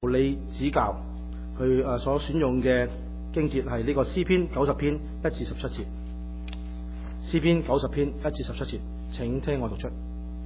你指教。佢所選用嘅經節係呢個詩篇90篇1至17節。詩篇90篇1至17節，請聽我讀出。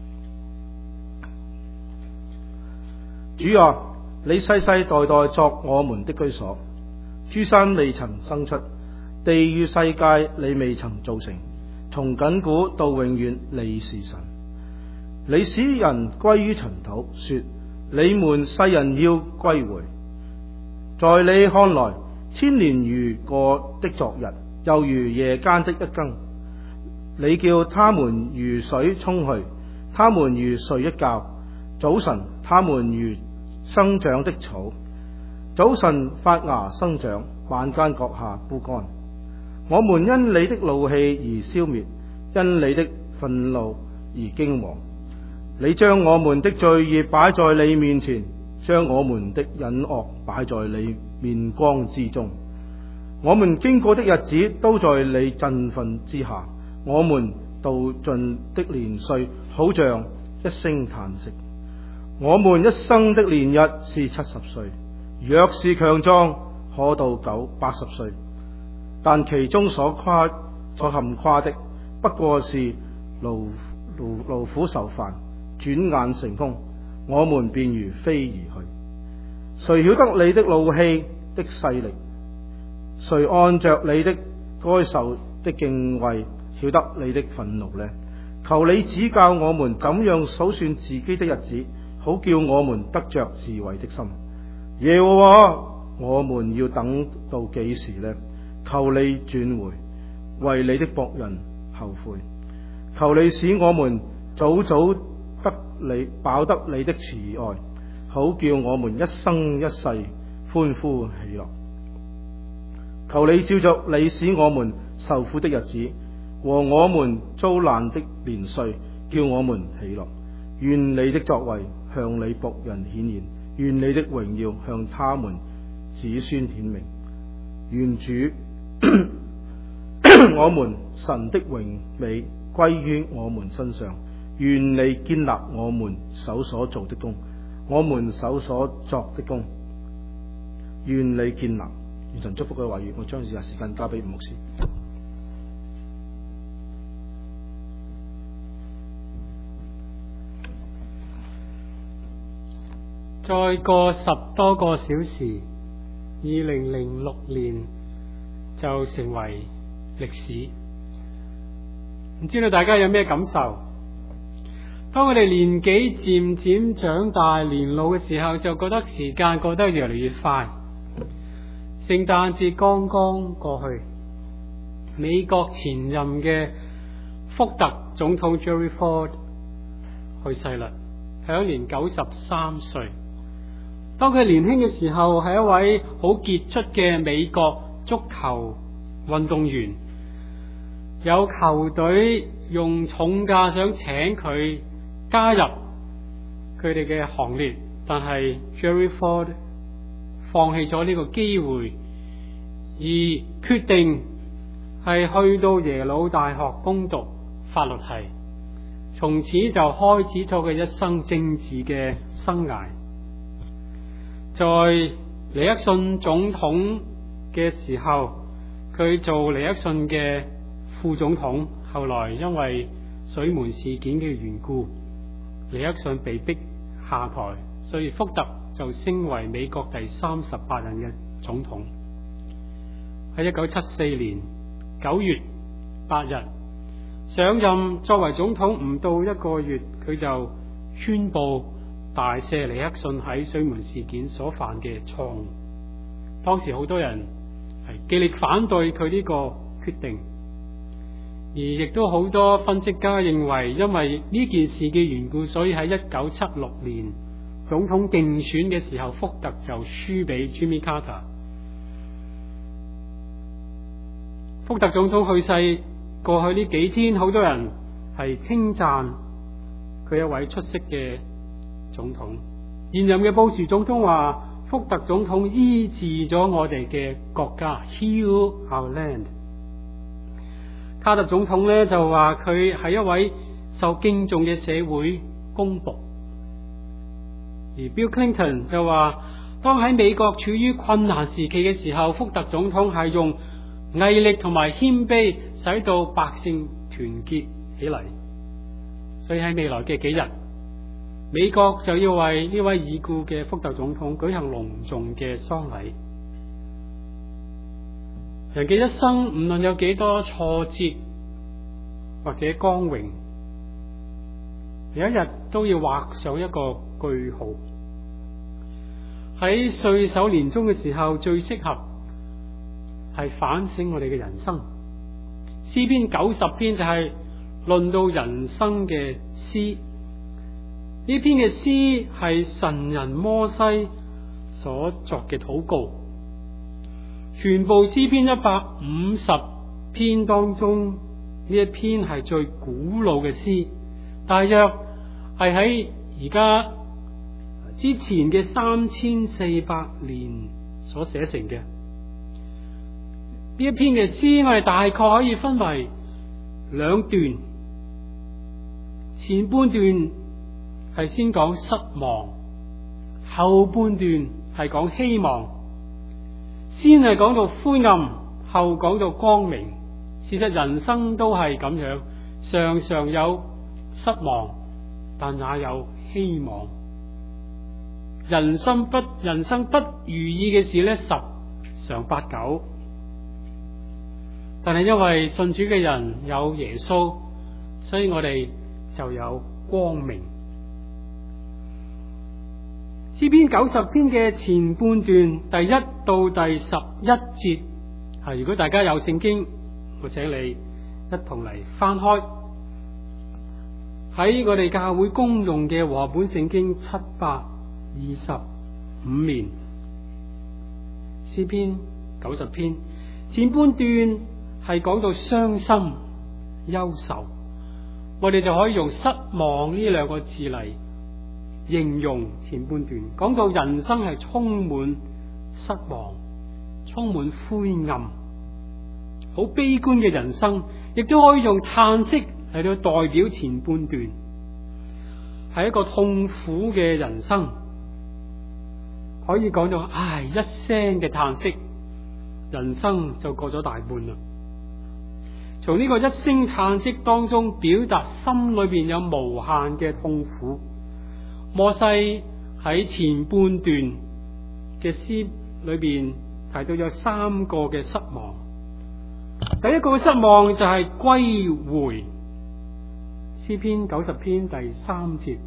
主啊，你世世代代作我們的居所，諸山未曾生出，地與世界你未曾造成，從亙古到永遠你是神。你使人歸於塵土，說你們世人要歸回。在你看來，千年如過的昨日，又如夜間的一更。你叫他們如水沖去，他們如睡一覺。早晨，他們如生長的草，早晨發芽生長，晚間割下枯乾。我們因你的怒氣而消滅，因你的憤怒而驚惶。你將我們的罪孽擺在你面前，將我們的隱惡擺在你面光之中。我們經過的日子都在你振奮之下，我們度盡的年歲好像一聲嘆息。我們一生的年日是70歲，若是強壯，可到80歲。但其中所含誇的，不過是勞苦受煩，轉眼成空，我們便如飛而去。誰曉得你的怒氣的勢力？誰按着你的該受的敬畏曉得你的憤怒呢？求你指教我們怎樣數算自己的日子，好叫我們得着智慧的心。耶和華，我們要等到幾時呢？求你轉回，為你的僕人後悔。求你使我們早早得你飽得你的慈愛，好叫我們一生一世歡呼喜樂。求你照着你使我們受苦的日子和我們遭難的年歲，叫我們喜樂。願你的作為向你僕人顯現，願你的榮耀向他們子孫顯明。願主我們神的榮美歸於我們身上。願你堅立我們手所做的工，我們手所作的工。願你堅立。願神祝福佢話語，我將以下時間交俾吳牧師。 再過10多個小時，2006年就成為歷史。唔知道大家有咩感受？當我哋年紀漸漸長大、年老嘅時候，就覺得時間過得越嚟越快。聖誕節剛剛過去，美國前任嘅福特總統 Gerald Ford 去世啦，享年93歲。當佢年輕嘅時候，係一位好傑出嘅美國足球運動員，有球隊用重價想請佢加入佢哋嘅行列，但係 Gerald Ford 放棄咗呢個機會，而決定係去到耶魯大學攻讀法律系，從此就開始咗佢一生政治嘅生涯。在尼克遜總統嘅時候，佢做尼克遜嘅副總統，後來因為水門事件嘅緣故，尼克遜被逼下台，所以福特就升為美國第38任嘅總統。喺1974年9月8日上任作為總統唔到1個月，佢就宣布大赦尼克遜喺水門事件所犯嘅錯誤。當時好多人係極力反對佢呢個決定，而亦都好多分析家認為，因為呢件事嘅緣故，所以喺1976年總統競選嘅時候，福特就輸俾 Jimmy Carter。福特總統去世過去呢幾天，好多人係稱讚佢一位出色嘅總統。現任嘅布殊總統話，福特總統醫治咗我哋嘅國家 ，Heal our land。卡特總統咧就話佢係一位受敬重嘅社會公僕，而 Bill Clinton 就話當喺美國處於困難時期嘅時候，福特總統係用毅力同埋謙卑，使到百姓團結起嚟。所以喺未來嘅幾日，美國就要為呢位已故嘅福特總統舉行隆重嘅喪禮。人嘅一生唔論有幾多挫折或者光榮，有一日都要畫上一個句號。喺歲首年終嘅時候，最適合係反省我哋嘅人生。詩篇90篇就係論到人生嘅詩。呢篇嘅詩係神人摩西所作嘅禱告。全部詩篇150篇當中，呢一篇係最古老嘅詩，大約係喺而家之前嘅3400年所寫成嘅。呢一篇嘅詩，我哋大概可以分為兩段。前半段係先講失望，後半段係講希望。先係講到灰暗，後講到光明。事實人生都係咁樣，常常有失望，但也有希望。人生不如意嘅事十常八九，但係因為信主嘅人有耶穌，所以我哋就有光明。詩篇90篇嘅前半段第1到第11節，如果大家有聖經，我請你一同嚟翻開喺我哋教會公用嘅和合本聖經725面，詩篇90篇前半段係講到傷心憂愁，我哋就可以用失望呢兩個字嚟形容前半段，講到人生係充滿失望，充滿灰暗，好悲觀嘅人生，亦都可以用嘆息嚟到代表前半段，係一個痛苦嘅人生，可以講到唉一聲嘅嘆息，人生就過咗大半啦。從呢個一聲嘆息當中，表達心裏邊有無限嘅痛苦。摩西喺前半段嘅詩裏邊提到有3個嘅失望。第一個嘅失望就係歸回，詩篇90篇第3節，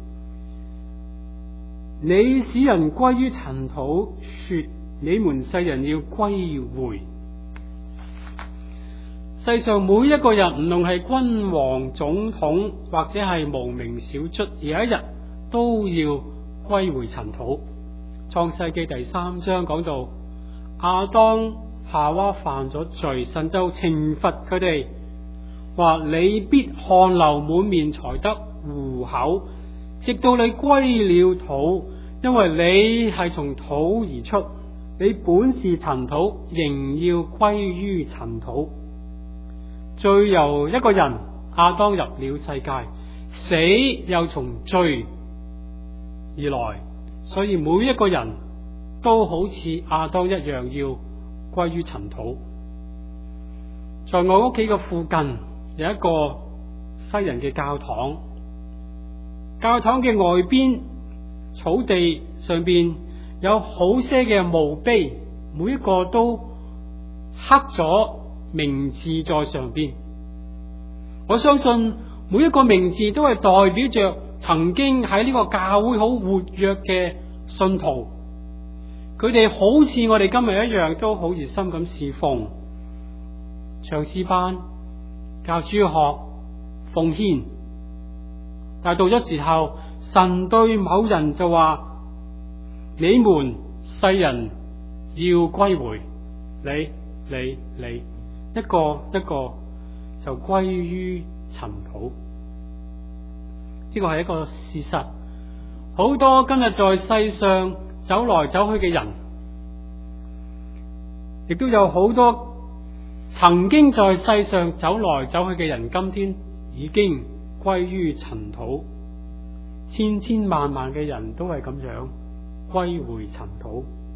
你使人歸於塵土，說你們世人要歸回。世上每一個人，唔論係君王、總統或者係無名小卒，有一日都要歸回塵土。創世記第3章講到亞當夏娃犯咗罪，神就懲罰佢哋，話你必汗流滿面才得糊口，直到你歸了土，因為你係從土而出，你本是塵土，仍要歸於塵土。罪由一個人亞當入了世界，死又從罪而來，所以每一個人都好似亞當一樣要歸於塵土。在我屋企嘅附近有一個西人嘅教堂，教堂嘅外邊草地上邊有好些嘅墓碑，每一個都刻咗名字在上邊。我相信每一個名字都係代表着曾經喺呢個教會好活躍嘅信徒，佢哋好似我哋今日一樣，都好熱心咁侍奉、唱詩班、教主學、奉獻。但係到咗時候，神對某人就話：你們世人要歸回，你一個一個就歸於塵土。呢個係一個事實。好多今日在世上走來走去嘅人，亦都有好多曾經在世上走來走去嘅人，今天已經歸於塵土。千千萬萬嘅人都係咁樣歸回塵土。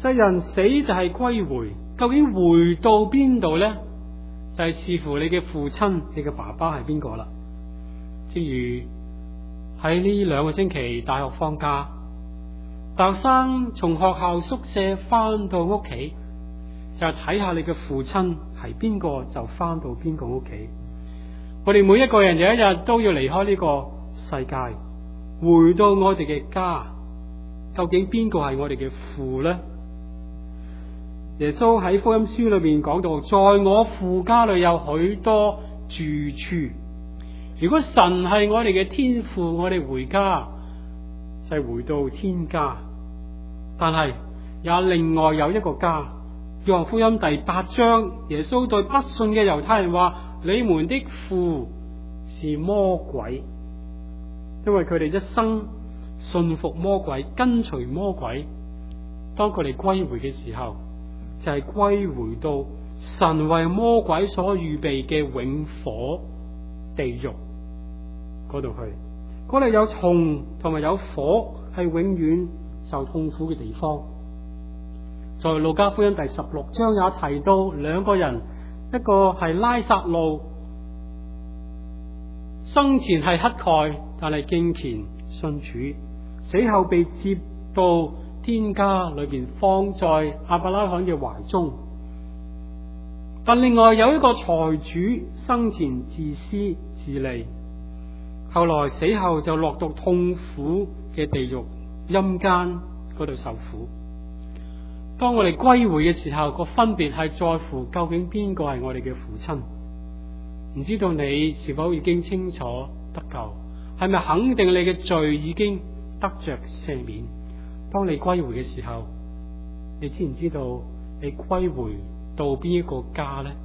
世人死就係歸回，究竟回到邊度呢？就係視乎你嘅父親、你嘅爸爸係邊個啦。正如喺呢2個星期大學放假，大學生從學校宿舍翻到屋企，就睇下你嘅父親係邊個，就翻到邊個屋企。我哋每一個人有一日都要離開呢個世界，回到我哋嘅家。究竟邊個係我哋嘅父呢？耶穌喺福音書裏邊講到，在我父家裏有許多住處。如果神係我哋嘅天父，我哋回家就係回到天家。但係也另外有一個家。約翰福音第8章，耶穌對不信嘅猶太人話：你們的父是魔鬼，因為佢哋一生信服魔鬼，跟隨魔鬼。當佢哋歸回嘅時候，就係歸回到神為魔鬼所預備嘅永火地獄嗰度去。嗰度有蟲同埋有火，係永遠受痛苦嘅地方。在路加福音第16章也提到2個人，一個係拉撒路，生前係乞丐，但係敬虔信主，死後被接到天家裏邊，放在亞伯拉罕嘅懷中。但另外有一個財主，生前自私自利，後來死後就落到痛苦嘅地獄陰間嗰度受苦。當我哋歸回嘅時候，個分別係在乎究竟邊個係我哋嘅父親。唔知道你是否已經清楚得救，係咪肯定你嘅罪已經得着赦免？當你歸回嘅時候，你知唔知道你歸回到邊一個家呢？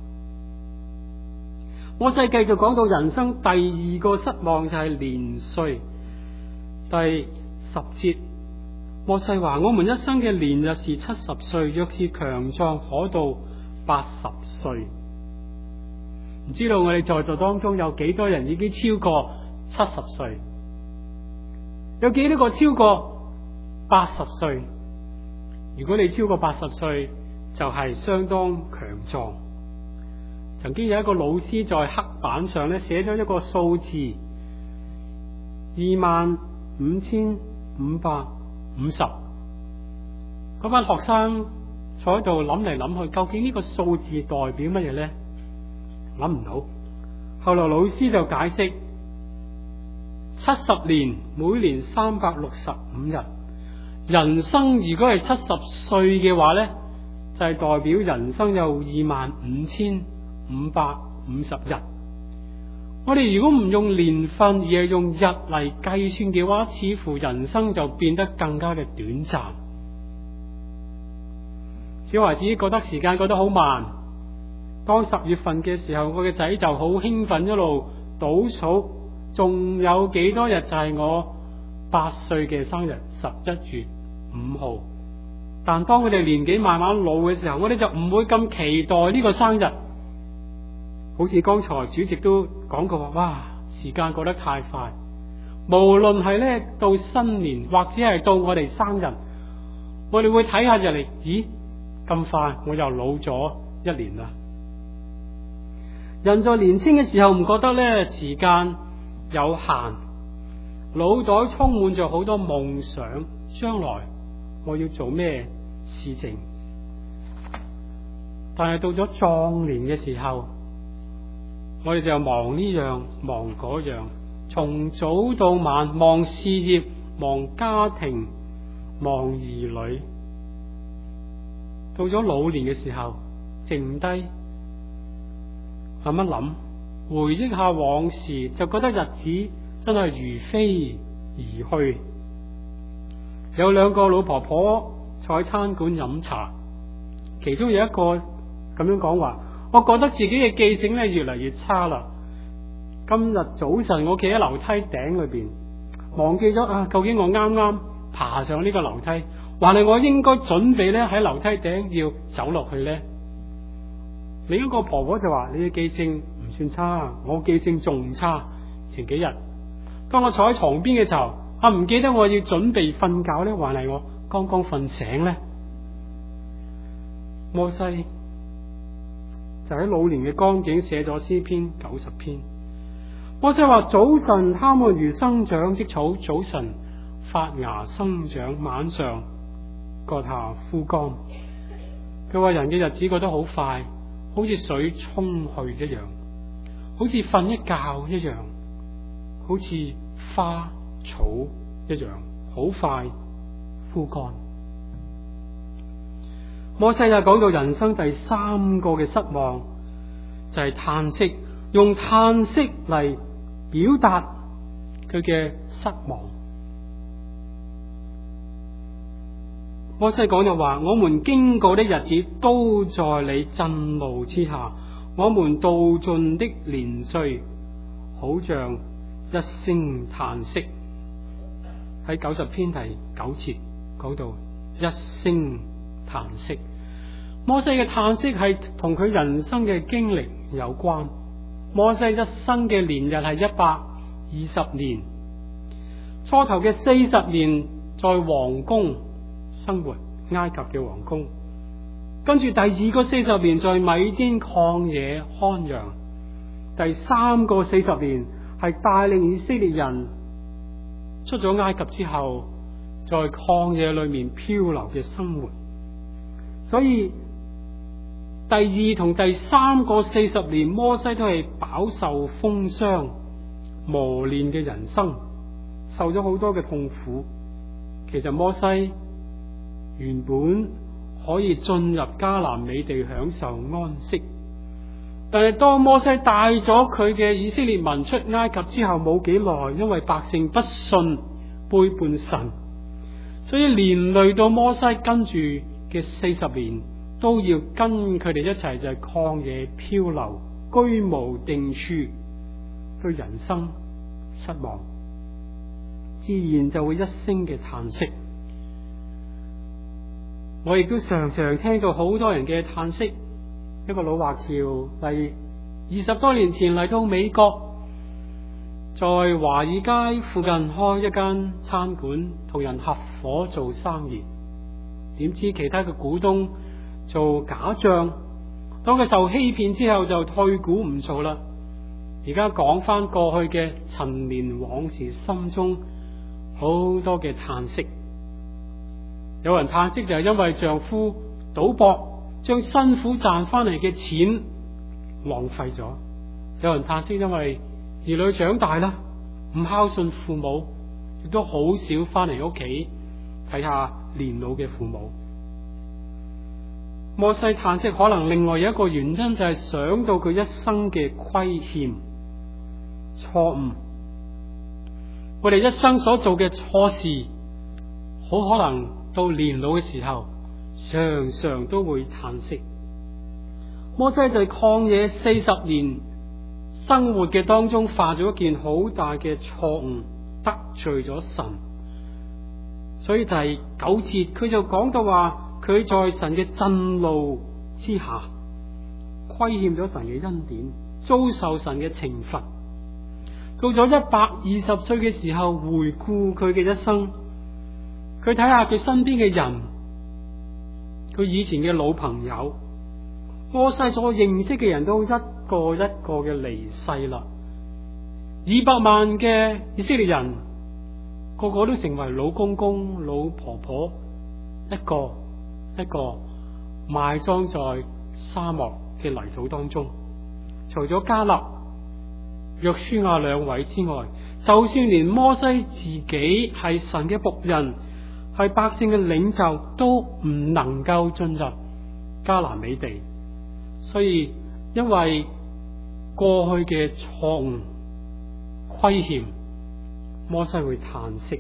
摩西繼續講到人生第2個失望就係年歲。第10節，摩西話：我們一生嘅年日是70歲，若是強壯可到80歲。唔知道我哋在座當中有幾多人已經超過70歲？有幾多個超過80歲？如果你超過80歲，就係相當強壯。曾經有一個老師在黑板上咧寫咗一個數字，25,550。嗰班學生坐喺度諗嚟諗去，究竟呢個數字代表乜嘢呢？諗唔到。後來老師就解釋，70年，每年365日。人生如果係70歲嘅話呢，就係代表人生有25,550日。我哋如果唔用年份，而係用日嚟計算嘅話，似乎人生就變得更加嘅短暫。小孩子覺得時間過得好慢。當10月份嘅時候，我嘅仔就好興奮，一路倒數，仲有幾多日就係我8歲嘅生日，11月5號。但當佢哋年紀慢慢老嘅時候，我哋就唔會咁期待呢個生日。好似剛才主席都講過話，哇，時間過得太快。無論係咧到新年，或者係到我哋生日，我哋會睇下日曆，咦，咁快我又老咗1年啦。人在年輕嘅時候唔覺得咧時間有限，腦袋充滿咗好多夢想，將來我要做咩事情。但係到咗壯年嘅時候，我哋就忙呢樣忙嗰樣，從早到晚，忙事業，忙家庭，忙兒女。到咗老年嘅時候，靜低諗一諗，回憶下往事，就覺得日子真係如飛而去。有2個老婆婆坐喺餐館飲茶，其中有一個咁樣講話，我覺得自己嘅記性咧越嚟越差啦。今日早晨我企喺樓梯頂裏邊，忘記咗究竟我啱啱爬上呢個樓梯，還係我應該準備咧喺樓梯頂要走落去呢？另一個婆婆就話：你嘅記性唔算差，我記性仲差。前幾日當我坐喺床邊嘅時候，唔記得我要準備瞓覺呢，還係我剛剛瞓醒呢？ 摩西就喺老年嘅光景寫咗詩篇90篇。摩西話：早晨他們如生長的草，早晨發芽生長，晚上割下枯乾。佢話人嘅日子過得好快，好似水沖去一樣，好似瞓一覺一樣，好似花草一樣，好快枯乾。摩西就講到人生第三個嘅失望，就係嘆息，用嘆息嚟表達佢嘅失望。摩西講就話：我們經過的日子都在你震怒之下，我們度盡的年歲好像一聲嘆息。喺90篇第9節講到一聲嘆息。摩西嘅嘆息係同佢人生嘅經歷有關。摩西一生嘅年日係120年，初頭嘅40年在皇宮生活，埃及嘅皇宮，跟住第二個40年在米甸曠野看羊，第三個40年係帶領以色列人出咗埃及之後，在曠野裏面漂流嘅生活。所以第二同第三個40年，摩西都係飽受風霜磨練嘅人生，受咗好多嘅痛苦。其實摩西原本可以進入迦南美地享受安息，但係當摩西帶咗佢嘅以色列民出埃及之後冇幾耐，因為百姓不信背叛神，所以連累到摩西跟住嘅40年都要跟佢哋一齊就係曠野漂流，居無定處，對人生失望，自然就會一聲嘅嘆息。我亦都常常聽到好多人嘅嘆息。一個老華僑嚟20多年前嚟到美國，在華爾街附近開一間餐館，同人合夥做生意。點知其他嘅股東做假賬，當佢受欺騙之後就退股唔做啦。而家講翻過去嘅陳年往事，心中好多嘅嘆息。有人嘆息就係因為丈夫賭博，將辛苦賺翻嚟嘅錢浪費咗；有人嘆息因為兒女長大啦，唔孝順父母，亦都好少翻嚟屋企睇下年老嘅父母。摩西嘆息，可能另外有一個原因就係想到佢一生嘅虧欠、錯誤。我哋一生所做嘅錯事，好可能到年老嘅時候，常常都會嘆息。摩西在曠野40年生活嘅當中，犯咗一件好大嘅錯誤，得罪咗神。所以第9節佢就講到話，佢在神嘅震怒之下，虧欠咗神嘅恩典，遭受神嘅懲罰。到咗120歲嘅時候，回顧佢嘅一生，佢睇下佢身邊嘅人，佢以前嘅老朋友，摩西所認識嘅人都一個一個嘅離世啦。200萬嘅以色列人，個個都成為老公公、老婆婆，一個一個埋葬在沙漠嘅泥土當中。除咗迦勒、約書亞2位之外，就算連摩西自己係神嘅僕人，係百姓嘅領袖，都唔能夠進入迦南美地。所以因為過去嘅錯誤、虧欠，摩西會嘆息，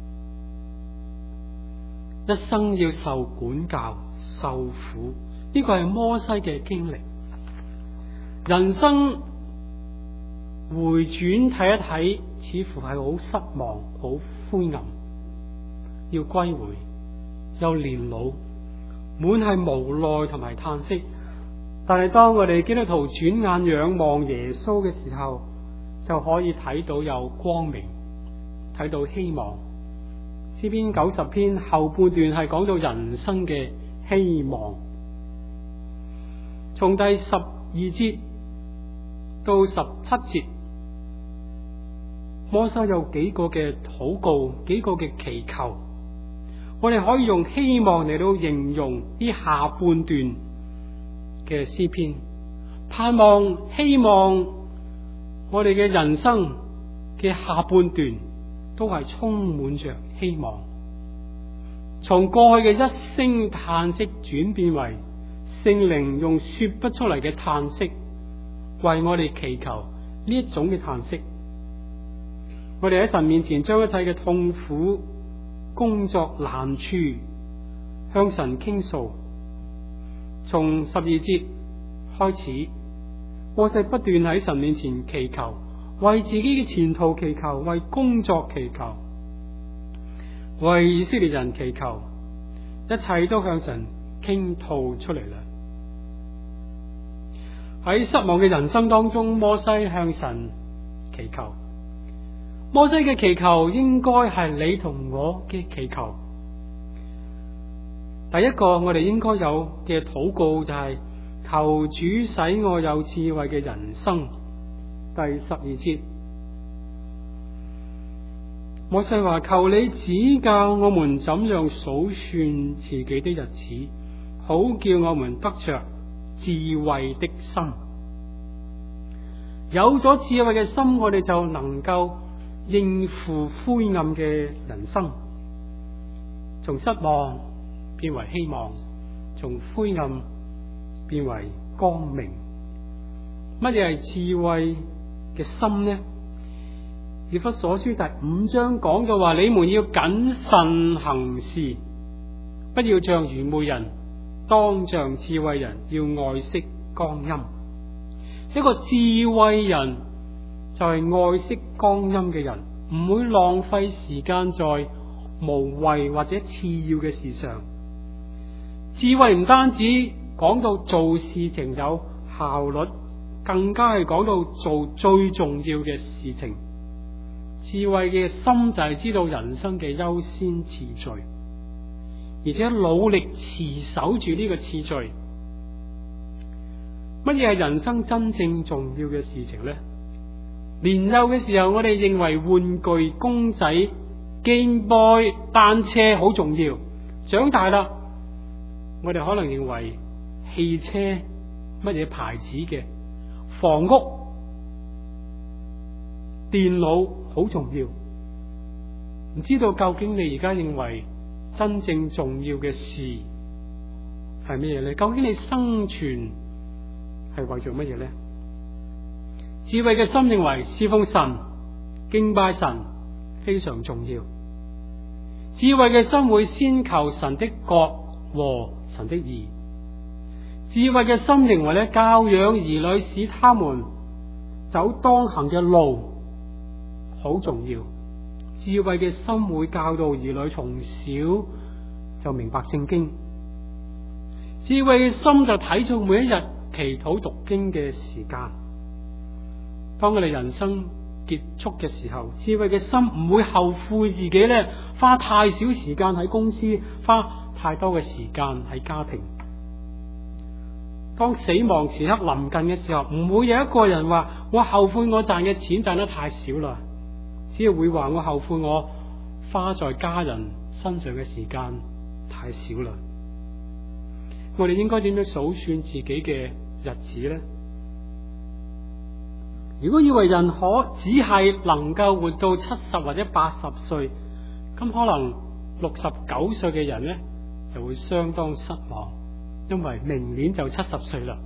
一生要受管教、受苦，呢個係摩西嘅經歷。人生回轉睇一睇，似乎係好失望、好灰暗，要歸回，又年老，滿係無奈同埋嘆息。但係當我哋基督徒轉眼仰望耶穌嘅時候，就可以睇到有光明，睇到希望。詩篇90篇後半段係講到人生嘅希望。 從第12節到17節，摩西有幾個嘅禱告，幾個嘅祈求，我哋可以用希望嚟到形容呢下半段嘅詩篇，盼望希望我哋嘅人生嘅下半段都係充滿着希望，從過去嘅一聲嘆息轉變為聖靈用說不出嚟嘅嘆息，為我哋祈求呢一種嘅嘆息。我哋喺神面前將一切嘅痛苦、工作難處向神傾訴。從12節開始，摩西不斷喺神面前祈求，為自己嘅前途祈求，為工作祈求，為以色列人祈求，一切都向神傾吐出嚟啦。喺失望嘅人生當中，摩西向神祈求。摩西嘅祈求應該係你同我嘅祈求。第一個我哋應該有嘅禱告就係求主使我有智慧嘅人生。第12節，摩西話：求你指教我們怎樣數算自己的日子，好叫我們得着智慧的心。有咗智慧嘅心，我哋就能夠應付灰暗嘅人生，從失望變為希望，從灰暗變為光明。乜嘢係智慧嘅心呢？以弗所書第5章講嘅話，你們要謹慎行事，不要像愚昧人，當像智慧人，要愛惜光陰。一個智慧人就係愛惜光陰嘅人，唔會浪費時間在無謂或者次要嘅事上。智慧唔單止講到做事情有效率，更加係講到做最重要嘅事情。智慧嘅心就係知道人生嘅優先次序，而且努力持守住呢個次序。乜嘢係人生真正重要嘅事情呢？年幼嘅時候，我哋認為玩具、公仔、Game Boy、單車好重要。長大啦，我哋可能認為汽車乜嘢牌子嘅、房屋、電腦好重要。唔知道究竟你而家認為真正重要嘅事係乜嘢呢？究竟你生存係為咗乜嘢呢？智慧嘅心認為侍奉神、敬拜神非常重要。智慧嘅心會先求神的國和神的義。智慧嘅心認為咧，教養兒女使他們走當行嘅路好重要。智慧嘅心會教導兒女從小就明白聖經。智慧嘅心就睇重每一日祈禱讀經嘅時間。當我哋人生結束嘅時候，智慧嘅心唔會後悔自己咧花太少時間喺公司，花太多嘅時間喺家庭。當死亡時刻臨近嘅時候，唔會有一個人話我後悔我賺嘅錢賺得太少啦，只係會話我後悔我花在家人身上嘅時間太少啦。我哋應該點樣數算自己嘅日子呢？如果以為人可只係能夠活到70或者80歲，咁可能69歲嘅人呢就會相當失望，因為明年就70歲啦。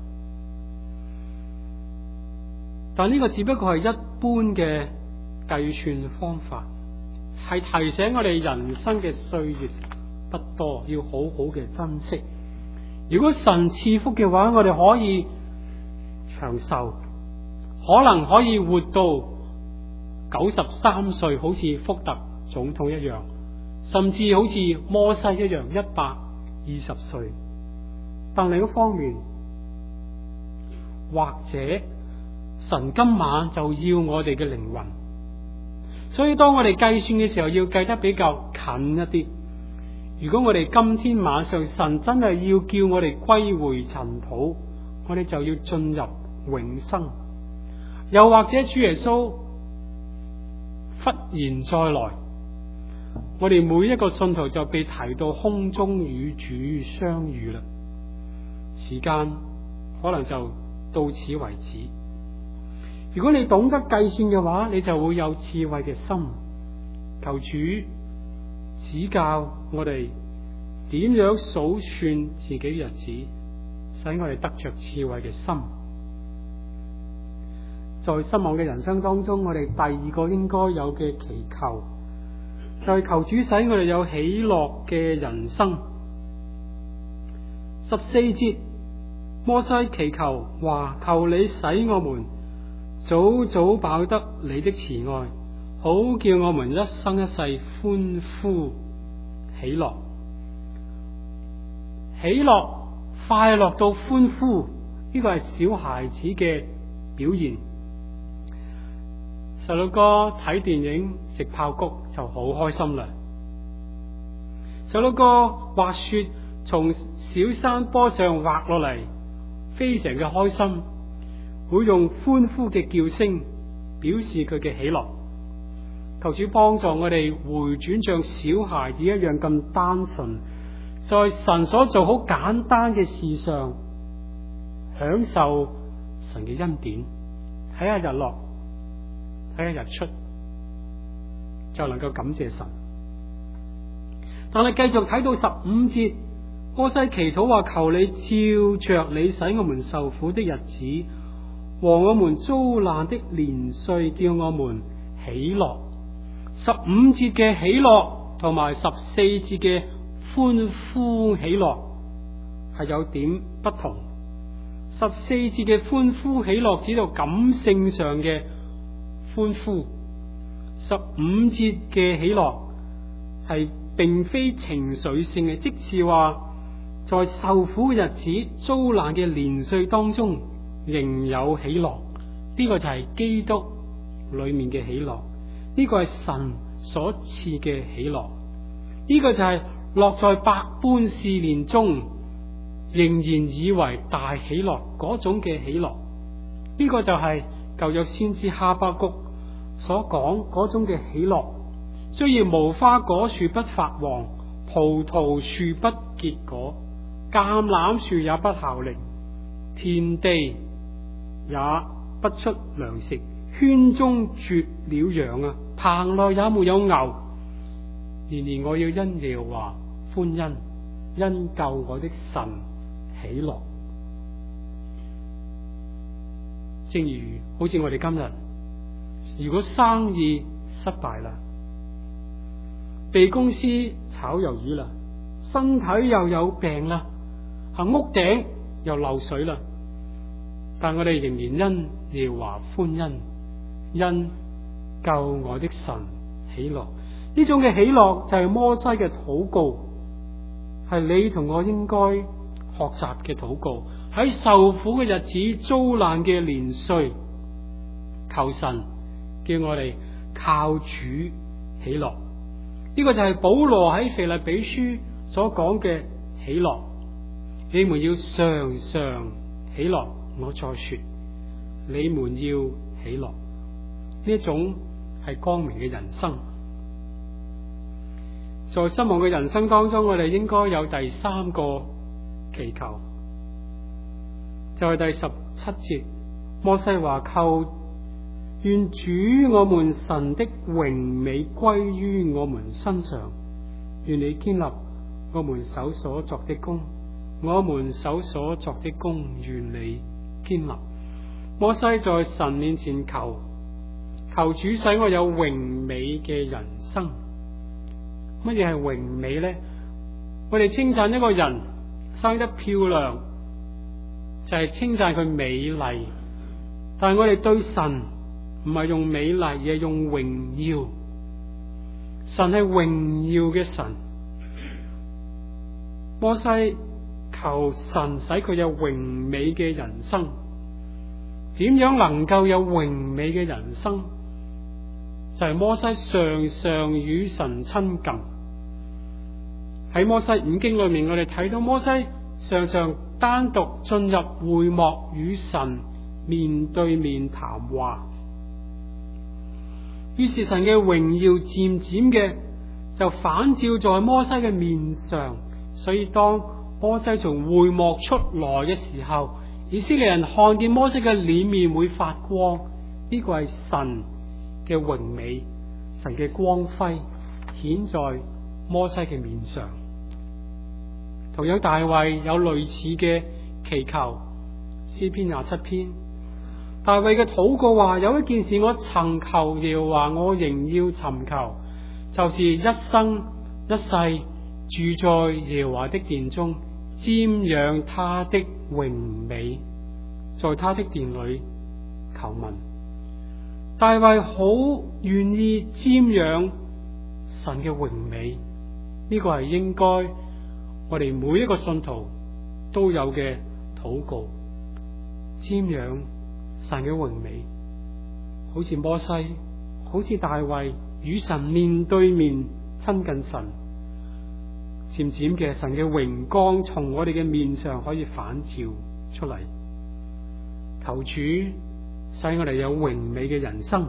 但呢個只不過係一般嘅計算方法，係提醒我哋人生嘅歲月不多，要好好嘅珍惜。如果神賜福嘅話，我哋可以長壽，可能可以活到93歲，好似福特總統一樣，甚至好似摩西一樣120歲。但另一方面，或者神今晚就要我哋嘅靈魂，所以當我哋計算嘅時候，要計得比較近一啲。如果我哋今天晚上神真係要叫我哋歸回塵土， 我哋就要進入永生。又或者主耶穌忽然再來，我哋每一個信徒就被提到空中與主相遇啦。時間可能就到此為止。如果你懂得計算嘅話，你就會有智慧嘅心。求主指教我哋點樣數算自己嘅日子，使我哋得着智慧嘅心。在失望嘅人生當中，我哋第二個應該有嘅祈求，就係求主使我哋有喜樂嘅人生。14節，摩西祈求話：求你使我們早早飽得你的慈愛，好叫我們一生一世歡呼喜樂。喜樂、快樂到歡呼，呢個係小孩子嘅表現。細路哥睇電影食爆谷就好開心啦。細路哥滑雪從小山坡上滑落嚟，非常嘅開心，會用歡呼嘅叫聲表示佢嘅喜樂。求主幫助我哋回轉像小孩子一樣咁單純，在神所做好簡單嘅事上享受神嘅恩典。睇下日落，睇下日出，就能夠感謝神。但係繼續睇到15節，摩西祈禱話：求你照着你使我們受苦的日子和我們遭難的年歲，叫我們喜樂。15節嘅喜樂同埋14節嘅歡呼喜樂係有點不同。14節嘅歡呼喜樂指到感性上嘅歡呼，15節嘅喜樂係並非情緒性嘅，即是話在受苦嘅日子、遭難嘅年歲當中仍有喜樂。呢個就係基督裏面嘅喜樂，呢個係神所賜嘅喜樂，呢個就係落在百般試煉中仍然以為大喜樂嗰種嘅喜樂。呢個就係舊約先知哈巴谷所講嗰種嘅喜樂。雖然無花果樹不發黃，葡萄樹不結果，橄欖樹也不效力，田地也不出糧食，圈中絕了羊啊，棚內也沒有牛。然而我要因耶和華歡欣，因救我的神喜樂。正如好似我哋今日，如果生意失敗啦，被公司炒魷魚啦，身體又有病啦，屋頂又漏水啦，但我哋仍然因耶和華歡欣，因救我的神喜樂。呢種嘅喜樂就係摩西嘅禱告，係你同我應該學習嘅禱告。喺受苦嘅日子、遭難嘅年歲，求神叫我哋靠主喜樂。呢個就係保羅喺腓立比書所講嘅喜樂。你們要常常喜樂。我再說，你們要喜樂。呢一種係光明嘅人生。在失望嘅人生當中，我哋應該有第三個祈求，就係第17節。摩西話：求願主我們神的榮美歸於我們身上，願你堅立我們手所作的工，我們手所作的工願你堅立。摩西在神面前求主使我有榮美嘅人生。乜嘢係榮美呢？我哋稱讚一個人生得漂亮，就係稱讚佢美麗。但係我哋對神唔係用美麗，而係用榮耀。神係榮耀嘅神。摩西求神使佢有榮美嘅人生。點樣能夠有榮美嘅人生？就係摩西常常與神親近。喺摩西五經裏面，我哋睇到摩西常常單獨進入會幕與神面對面談話。於是神嘅榮耀漸漸嘅就反照在摩西嘅面上，所以當摩西從會幕出來嘅時候，以色列人看見摩西嘅臉面會發光，呢個係神嘅榮美，神嘅光輝顯在摩西嘅面上。同樣大衛有類似嘅祈求，詩篇27篇，大衛嘅禱告話：有一件事我曾求耶和華，我仍要尋求，就是一生一世住在耶和華的殿中，瞻仰他的榮美，在他的殿裏求問。大衛好願意瞻仰神嘅榮美，呢個係應該我哋每一個信徒都有嘅禱告，瞻仰神嘅榮美，好似摩西，好似大衛與神面對面親近神，漸漸嘅神嘅榮光從我哋嘅面上可以反照出嚟。求主使我哋有榮美嘅人生。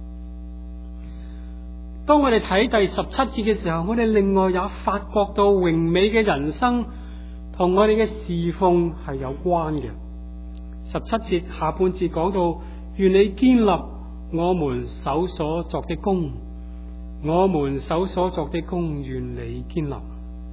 當我哋睇第17節嘅時候，我哋另外也發覺到榮美嘅人生同我哋嘅侍奉係有關嘅。17節下半節講到：願你堅立我們手所作的工，我們手所作的工，願你堅立。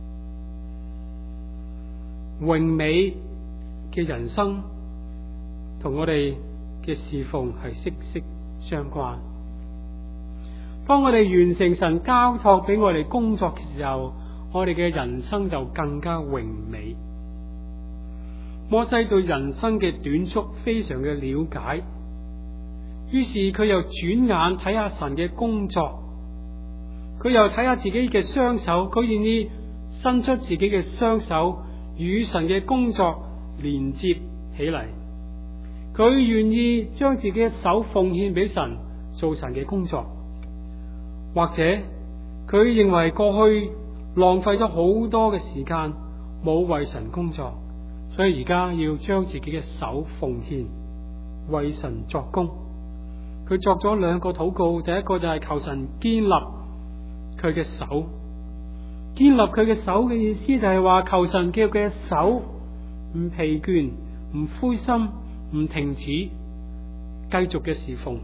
榮美嘅人生同我哋嘅侍奉係息息相關。當我哋完成神交託俾我哋工作嘅時候，我哋嘅人生就更加榮美。摩西對人生嘅短促非常嘅了解，於是佢又轉眼睇下神嘅工作，佢又睇下自己嘅雙手，佢願意伸出自己嘅雙手與神嘅工作連接起嚟，佢願意將自己嘅手奉獻俾神做神嘅工作。或者佢認為過去浪費咗好多嘅時間冇為神工作，所以而家要將自己嘅手奉獻為神作工。佢作咗2個禱告，第一個就係求神堅立佢嘅手。堅立佢嘅手嘅意思就係話求神叫佢嘅手唔疲倦、唔灰心、唔停止，繼續嘅侍奉。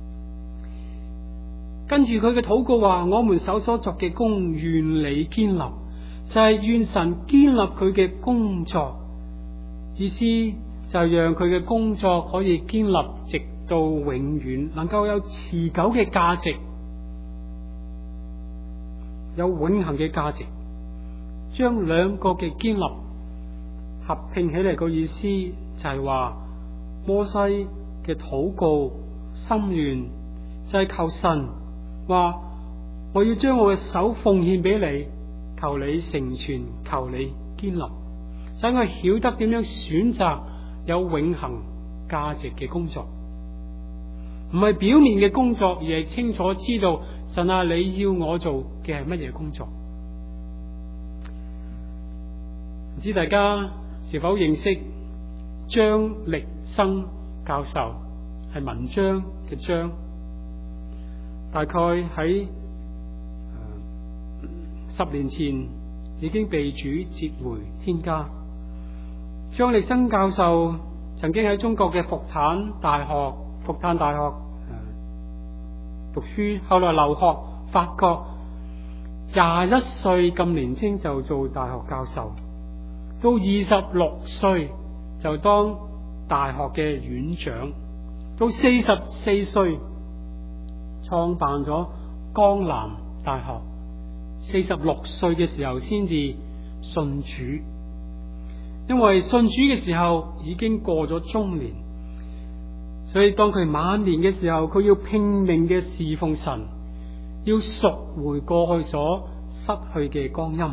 跟住佢嘅禱告話：我們手所作嘅工，願你堅立，就係願神堅立佢嘅工作。意思就係讓佢嘅工作可以堅立直到永遠，能夠有持久嘅價值，有永恆嘅價值。將2個嘅堅立合併起嚟，個意思就係話摩西嘅禱告心願就係求神話：我要將我嘅手奉獻俾你，求你成全，求你堅立，使我曉得點樣選擇有永恆價值嘅工作，唔係表面嘅工作，而係清楚知道神啊，你要我做嘅係乜嘢工作。唔知大家是否認識張力生教授？係文章嘅章，大概喺10年前已經被主接回天家。張力生教授曾經喺中國嘅復旦大學讀書，後來留學法國，21歲咁年輕就做大學教授，到26歲就當大學嘅院長，到44歲創辦咗江南大學，46歲嘅時候先至信主。因為信主嘅時候已經過咗中年，所以當佢晚年嘅時候，佢要拼命嘅侍奉神，要贖回過去所失去嘅光陰。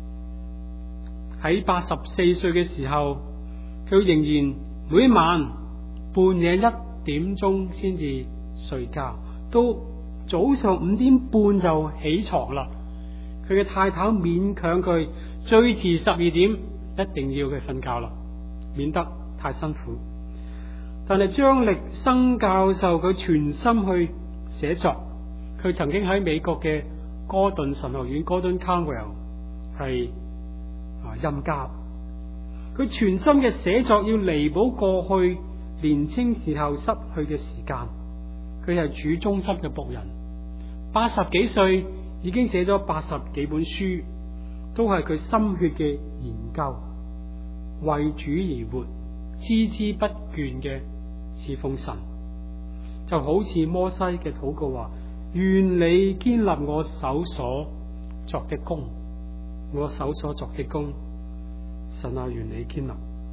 喺84歲嘅時候，佢仍然每一晚半夜1點鐘先至睡覺，到早上5點半就起床啦。佢嘅太太勉強佢最遲12點一定要佢瞓覺啦。 免得太辛苦。但係張力生教授佢全心去寫作，佢曾經喺美國嘅哥頓神學院 Gordon Conwell 係任教，佢全心嘅寫作要彌補過去年青時候失去嘅時間。佢係主忠心嘅僕人，80幾歲已經寫咗80幾本書，都係佢心血嘅研究，為主而活，孜孜不倦嘅侍奉神，就好似摩西嘅禱告話：願你堅立我手所作的工，我手所作的工，神啊，願你堅立。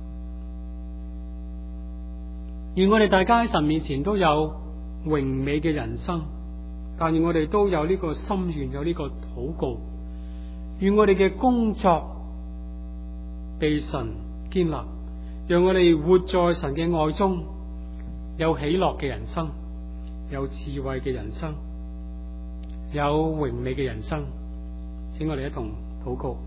願我哋大家喺神面前都有榮美嘅人生，但願我哋都有呢個心願，有呢個禱告。願我哋嘅工作被神堅立，讓我哋活在神嘅愛中，有喜樂嘅人生，有智慧嘅人生，有榮美嘅人生。請我哋一同禱告。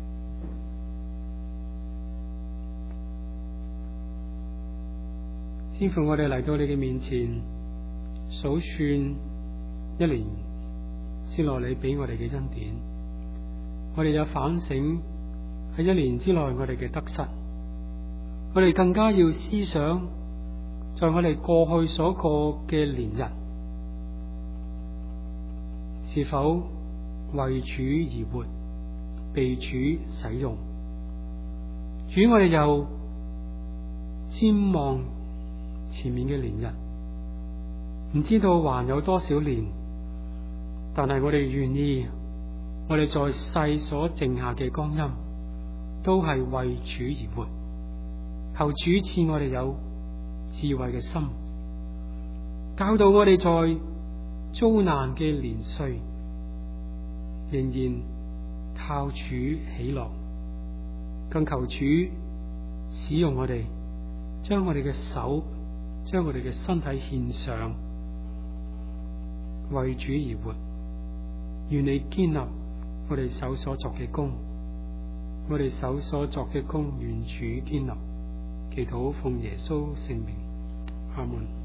天父，我哋嚟到你嘅面前，數算一年之內你俾我哋嘅恩典，我哋有反省喺一年之內我哋嘅得失，我哋更加要思想，在我哋過去所過嘅年日，是否為主而活，被主使用。主，我哋又瞻望前面嘅年日，唔知道還有多少年，但係我哋願意，我哋在世所剩下嘅光陰，都係為主而活。求主賜我哋有智慧嘅心，教導我哋在遭難嘅年歲，仍然靠主喜樂。更求主使用我哋，將我哋嘅手，將我哋嘅身體獻上，為主而活。願你堅立我哋手所作嘅工，我哋手所作嘅工，願主堅立。祈禱奉耶穌聖名，阿門。